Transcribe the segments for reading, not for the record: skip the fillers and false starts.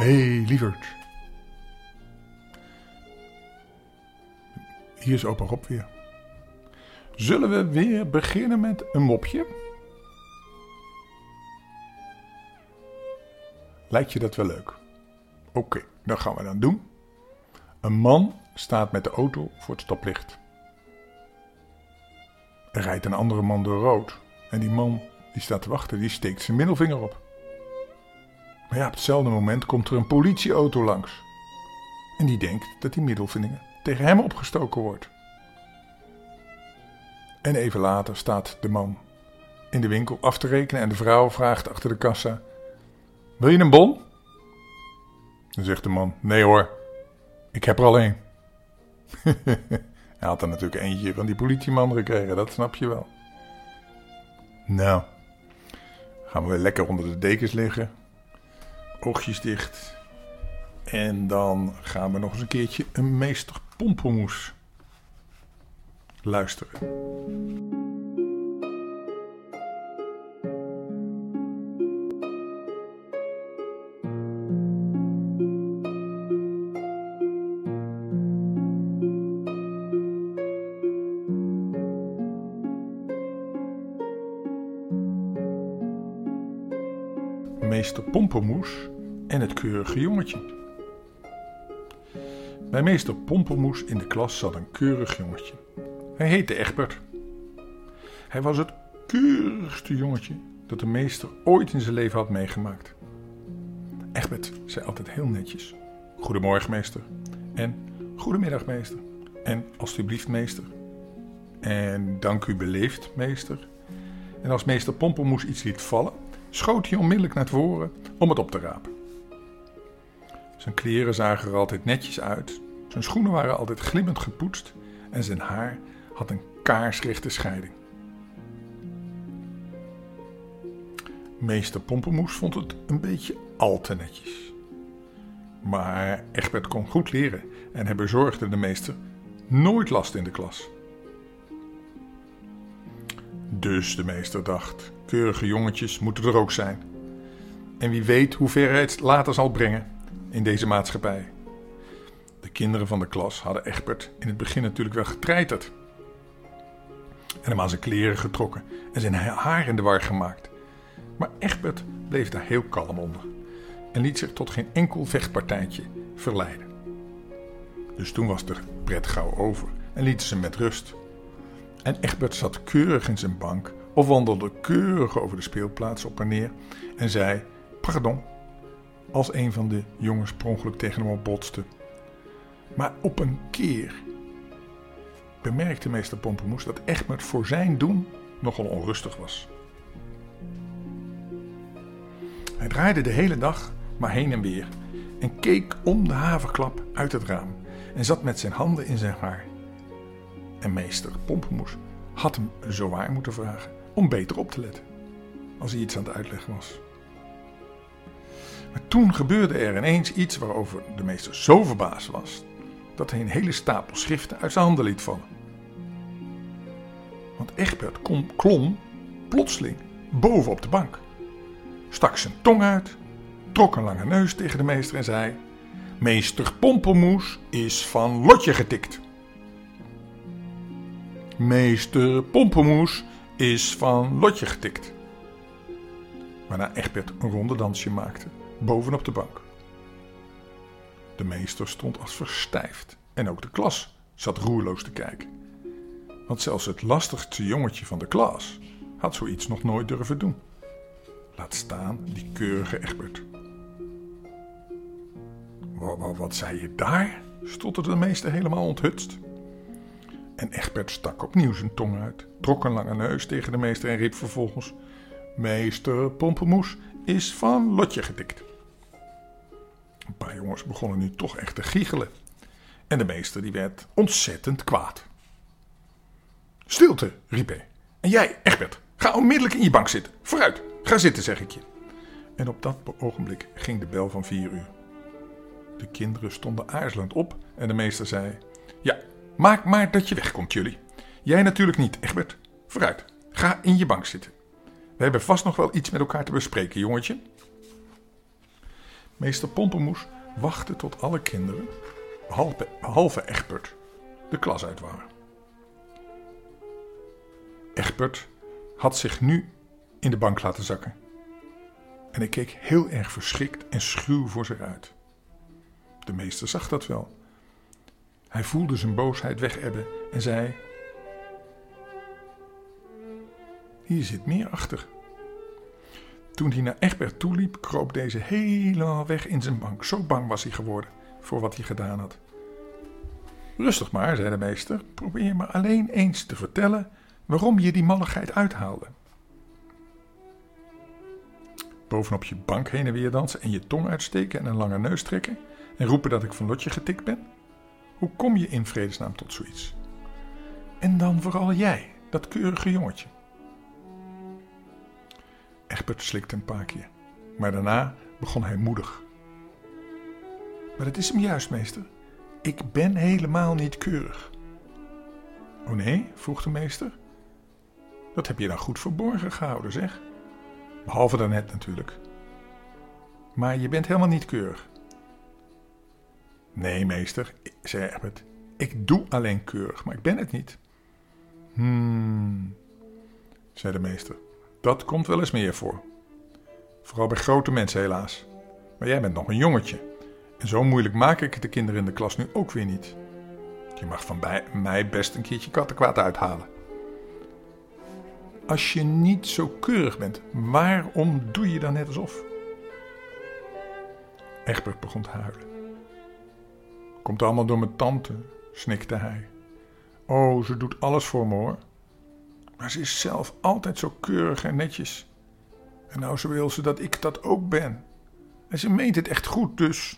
Hey, lieverd. Hier is opa Rob weer. Zullen we weer beginnen met een mopje? Lijkt je dat wel leuk? Oké, dat gaan we dan doen. Een man staat met de auto voor het stoplicht. Er rijdt een andere man door rood. En die man die staat te wachten, die steekt zijn middelvinger op. Maar ja, op hetzelfde moment komt er een politieauto langs. En die denkt dat die middelvinger tegen hem opgestoken wordt. En even later staat de man in de winkel af te rekenen en de vrouw vraagt achter de kassa: wil je een bon? Dan zegt de man: nee hoor, ik heb er al één. Hij had er natuurlijk eentje van die politieman gekregen, dat snap je wel. Nou, gaan we weer lekker onder de dekens liggen. Oogjes dicht. En dan gaan we nog eens een keertje een meester Pompelmoes luisteren. Meester Pompelmoes en het keurige jongetje. Bij meester Pompelmoes in de klas zat een keurig jongetje. Hij heette Egbert. Hij was het keurigste jongetje dat de meester ooit in zijn leven had meegemaakt. Egbert zei altijd heel netjes: goedemorgen meester, en goedemiddag meester, en alstublieft meester, en dank u beleefd meester. En als meester Pompelmoes iets liet vallen, schoot hij onmiddellijk naar voren om het op te rapen. Zijn kleren zagen er altijd netjes uit, zijn schoenen waren altijd glimmend gepoetst en zijn haar had een kaarsrechte scheiding. Meester Pompelmoes vond het een beetje al te netjes. Maar Egbert kon goed leren en hij bezorgde de meester nooit last in de klas. Dus de meester dacht: keurige jongetjes moeten er ook zijn. En wie weet hoe ver hij het later zal brengen in deze maatschappij. De kinderen van de klas hadden Egbert in het begin natuurlijk wel getreiterd. En hem aan zijn kleren getrokken en zijn haar in de war gemaakt. Maar Egbert bleef daar heel kalm onder en liet zich tot geen enkel vechtpartijtje verleiden. Dus toen was de pret gauw over en lieten ze hem met rust. En Egbert zat keurig in zijn bank of wandelde keurig over de speelplaats op en neer en zei pardon als een van de jongens per ongeluk tegen hem op botste. Maar op een keer bemerkte meester Pompelmoes dat Egbert voor zijn doen nogal onrustig was. Hij draaide de hele dag maar heen en weer en keek om de haverklap uit het raam en zat met zijn handen in zijn haar. En meester Pompelmoes had hem zowaar moeten vragen om beter op te letten als hij iets aan het uitleggen was. Maar toen gebeurde er ineens iets waarover de meester zo verbaasd was dat hij een hele stapel schriften uit zijn handen liet vallen. Want Egbert klom plotseling boven op de bank, stak zijn tong uit, trok een lange neus tegen de meester en zei: meester Pompelmoes is van lotje getikt. Meester Pompelmoes is van lotje getikt. Waarna Egbert een ronde dansje maakte bovenop de bank. De meester stond als verstijfd en ook de klas zat roerloos te kijken. Want zelfs het lastigste jongetje van de klas had zoiets nog nooit durven doen. Laat staan die keurige Egbert. Wat zei je daar? Stotterde de meester helemaal onthutst. En Egbert stak opnieuw zijn tong uit, trok een lange neus tegen de meester en riep vervolgens: meester Pompelmoes is van lotje getikt. Een paar jongens begonnen nu toch echt te giechelen. En de meester die werd ontzettend kwaad. Stilte, riep hij. En jij, Egbert, ga onmiddellijk in je bank zitten. Vooruit, ga zitten, zeg ik je. En op dat ogenblik ging de bel van 4 uur. De kinderen stonden aarzelend op en de meester zei: ja, maak maar dat je wegkomt, jullie. Jij natuurlijk niet, Egbert. Vooruit, ga in je bank zitten. We hebben vast nog wel iets met elkaar te bespreken, jongetje. Meester Pompelmoes wachtte tot alle kinderen, behalve Egbert, de klas uit waren. Egbert had zich nu in de bank laten zakken. En hij keek heel erg verschrikt en schuw voor zich uit. De meester zag dat wel. Hij voelde zijn boosheid wegebben en zei: hier zit meer achter. Toen hij naar Egbert toeliep, kroop deze helemaal weg in zijn bank. Zo bang was hij geworden voor wat hij gedaan had. Rustig maar, zei de meester. Probeer maar alleen eens te vertellen waarom je die malligheid uithaalde. Bovenop je bank heen en weer dansen en je tong uitsteken en een lange neus trekken en roepen dat ik van Lotje getikt ben? Hoe kom je in vredesnaam tot zoiets? En dan vooral jij, dat keurige jongetje. Egbert slikte een paar keer, maar daarna begon hij moedig. Maar het is hem juist, meester. Ik ben helemaal niet keurig. Oh nee, vroeg de meester. Dat heb je dan goed verborgen gehouden, zeg. Behalve daarnet natuurlijk. Maar je bent helemaal niet keurig. Nee, meester, zei Egbert. Ik doe alleen keurig, maar ik ben het niet. Zei de meester. Dat komt wel eens meer voor. Vooral bij grote mensen helaas. Maar jij bent nog een jongetje. En zo moeilijk maak ik het de kinderen in de klas nu ook weer niet. Je mag van mij best een keertje kattenkwaad uithalen. Als je niet zo keurig bent, waarom doe je dan net alsof? Egbert begon te huilen. Komt allemaal door mijn tante, snikte hij. Oh, ze doet alles voor me hoor. Maar ze is zelf altijd zo keurig en netjes. En nou zo wil ze dat ik dat ook ben. En ze meent het echt goed dus.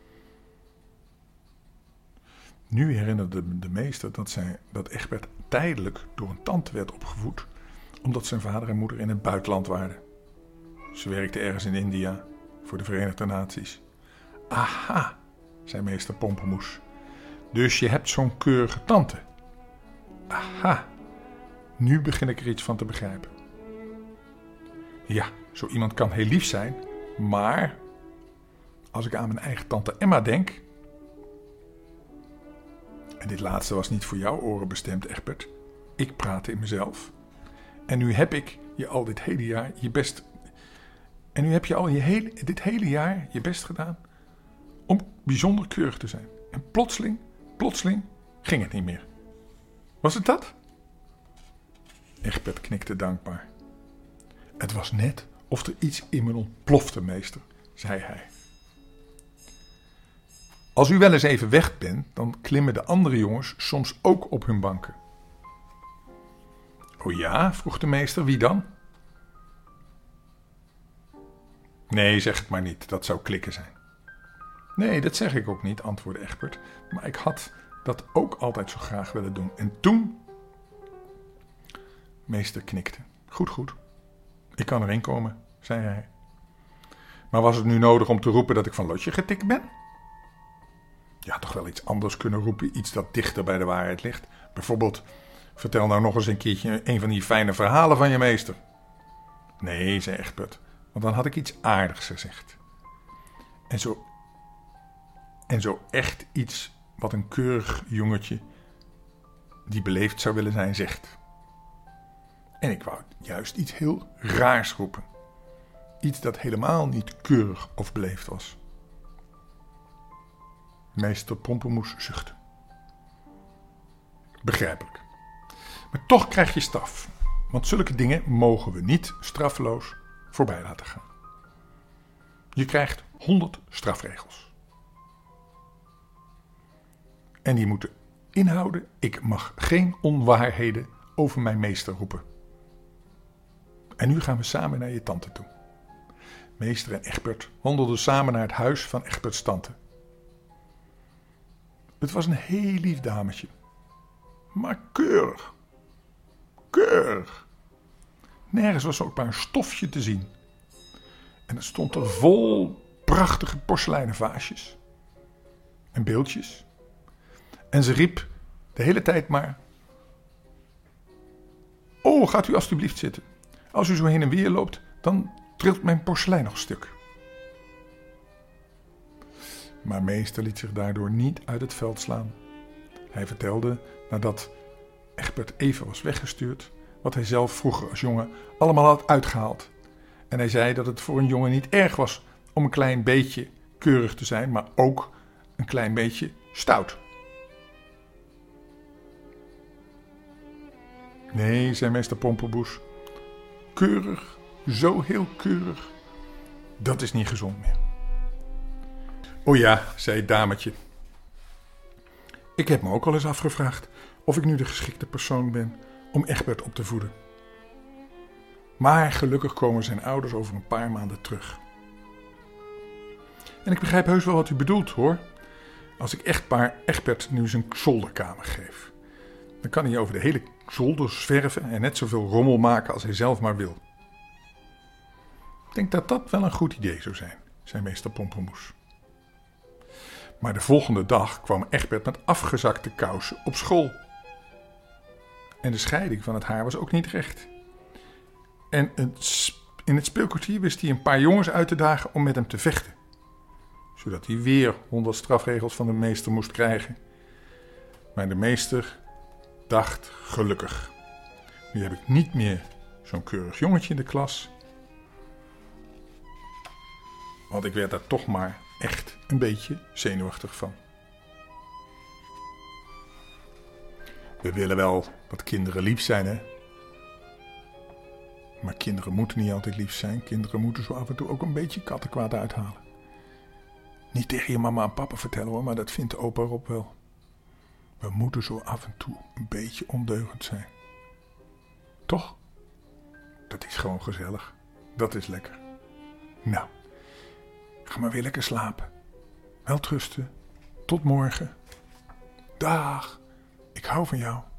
Nu herinnerde de meester dat Egbert tijdelijk door een tante werd opgevoed, omdat zijn vader en moeder in het buitenland waren. Ze werkte ergens in India voor de Verenigde Naties. Aha, zei meester Pompelmoes. Dus je hebt zo'n keurige tante. Aha, nu begin ik er iets van te begrijpen. Ja, zo iemand kan heel lief zijn, maar als ik aan mijn eigen tante Emma denk. En dit laatste was niet voor jouw oren bestemd, Egbert. Ik praatte in mezelf. En nu heb ik je al dit hele jaar je best. En nu heb je al dit hele jaar je best gedaan om bijzonder keurig te zijn. En plotseling ging het niet meer. Was het dat? Egbert knikte dankbaar. Het was net of er iets in me ontplofte, meester, zei hij. Als u wel eens even weg bent, dan klimmen de andere jongens soms ook op hun banken. Oh ja, vroeg de meester, wie dan? Nee, zeg het maar niet, dat zou klikken zijn. Nee, dat zeg ik ook niet, antwoordde Egbert, maar ik had dat ook altijd zo graag willen doen. En toen? Meester knikte. Goed, ik kan erin komen, zei hij. Maar was het nu nodig om te roepen dat ik van Lotje getikt ben? Ja, toch wel iets anders kunnen roepen, iets dat dichter bij de waarheid ligt. Bijvoorbeeld, vertel nou nog eens een keertje een van die fijne verhalen van je meester. Nee, zei Egbert, want dan had ik iets aardigs gezegd. En zo echt iets wat een keurig jongetje die beleefd zou willen zijn zegt. En ik wou juist iets heel raars roepen. Iets dat helemaal niet keurig of beleefd was. Meester Pompelmoes zuchtte. Begrijpelijk. Maar toch krijg je straf. Want zulke dingen mogen we niet straffeloos voorbij laten gaan. Je krijgt 100 strafregels. En die moeten inhouden: ik mag geen onwaarheden over mijn meester roepen. En nu gaan we samen naar je tante toe. Meester en Egbert wandelden samen naar het huis van Egberts tante. Het was een heel lief dametje. Maar keurig. Nergens was ook maar een stofje te zien. En het stond er vol prachtige porseleinen vaasjes. En beeldjes. En ze riep de hele tijd maar: oh, gaat u alstublieft zitten. Als u zo heen en weer loopt, dan trilt mijn porselein nog stuk. Maar meester liet zich daardoor niet uit het veld slaan. Hij vertelde, nadat Egbert even was weggestuurd, wat hij zelf vroeger als jongen allemaal had uitgehaald. En hij zei dat het voor een jongen niet erg was om een klein beetje keurig te zijn, maar ook een klein beetje stout. Nee, zei meester Pompelboes, keurig, zo heel keurig, dat is niet gezond meer. O ja, zei het dametje. Ik heb me ook al eens afgevraagd of ik nu de geschikte persoon ben om Egbert op te voeden. Maar gelukkig komen zijn ouders over een paar maanden terug. En ik begrijp heus wel wat u bedoelt, hoor. Als ik echtpaar Egbert nu zijn zolderkamer geef, dan kan hij over de hele zolder zwerven en net zoveel rommel maken als hij zelf maar wil. Ik denk dat dat wel een goed idee zou zijn, zei meester Pompelmoes. Maar de volgende dag kwam Egbert met afgezakte kousen op school. En de scheiding van het haar was ook niet recht. En in het speelkwartier wist hij een paar jongens uit te dagen om met hem te vechten. Zodat hij weer 100 strafregels van de meester moest krijgen. Maar de meester dacht gelukkig. Nu heb ik niet meer zo'n keurig jongetje in de klas. Want ik werd daar toch maar echt een beetje zenuwachtig van. We willen wel dat kinderen lief zijn, hè? Maar kinderen moeten niet altijd lief zijn. Kinderen moeten zo af en toe ook een beetje kattenkwaad uithalen. Niet tegen je mama en papa vertellen, hoor, maar dat vindt opa Rob wel. We moeten zo af en toe een beetje ondeugend zijn. Toch? Dat is gewoon gezellig. Dat is lekker. Nou, ga maar weer lekker slapen. Welterusten. Tot morgen. Dag. Ik hou van jou.